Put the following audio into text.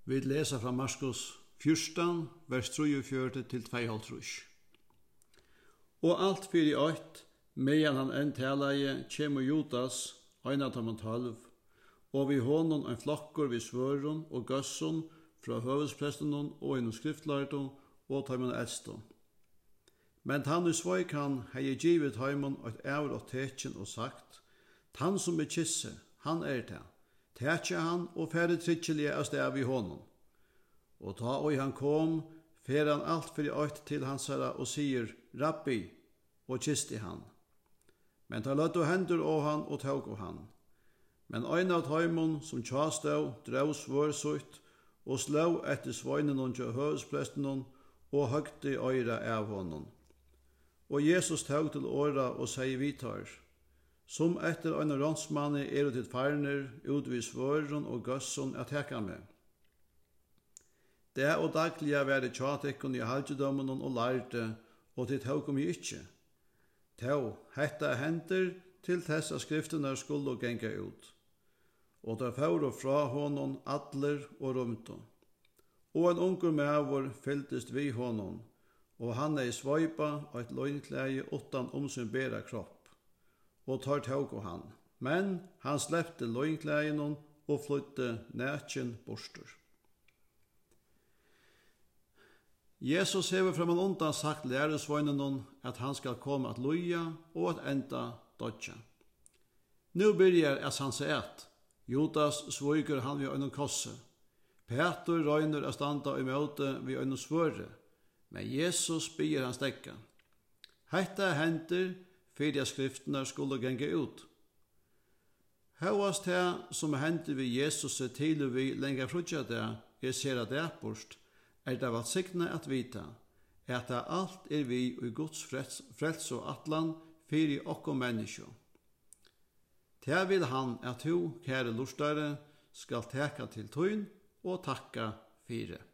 Vi leser fra Markus 14, vers 43 til 52. Og alt fyrir eitt, medan han enn talaði, kjemur Judas, ein av dem 12, og vi honom ein flokkur vi svørum og gøssun fra høvesprestenum og einum skriftlærtum og tøymon eldstu. Men tann i svoik han hei givet heimon eit ævr og tekin og sagt, tann som kisse, han det. Tætja han og færre tryggjelige av sted vi honom. Og ta og han kom, fer han alt fyrir eitt til hans herra og sier, Rabbi, og kisti han. Men ta lødde hendur av han og tåg av han. Men ein av taimon som tjastau drev svørsutt og slå etter svøynenon til høvesprestennon og høgti øyra av honom. Og Jesus tåg til åra og sier vitar, som etter ein rånsmanni til farner utvis svøren og gøsson at teka med. Det og dagliga væri tjatekkun i halvdømmen og lærte, og til tåg om ikkje. Tå, hetta henter til tessa skriftene skulle genga ut. Og der fóru fra honom atler og rumto. Og en ungur mævor fylltist vi honom, og han sveipa og et løgnklæge utan sin bera kropp, og tar tåg av han. Men han slepte løgnklægen og flytte nækjen bostur. Jesus hever frem en undan sagt læresvøynen at han skal komme at loja og at enda dodja. Nå byrjar han seg at Judas svøyker han ved øynene kosse. Peter røyner at standa i møte ved øynene svøre, men Jesus byr han stekka. Hetta henter fyrir skriftene skulle genge ut. Høyast det som henter vi Jesus til vi lenger frutja det, ser at det borst, det valt signa at vita, at det alt vi i Guds frels og atlan fyrir okko menneskjo. Det vil han at du, kære lustare, skal teka til tøyn og takka fire.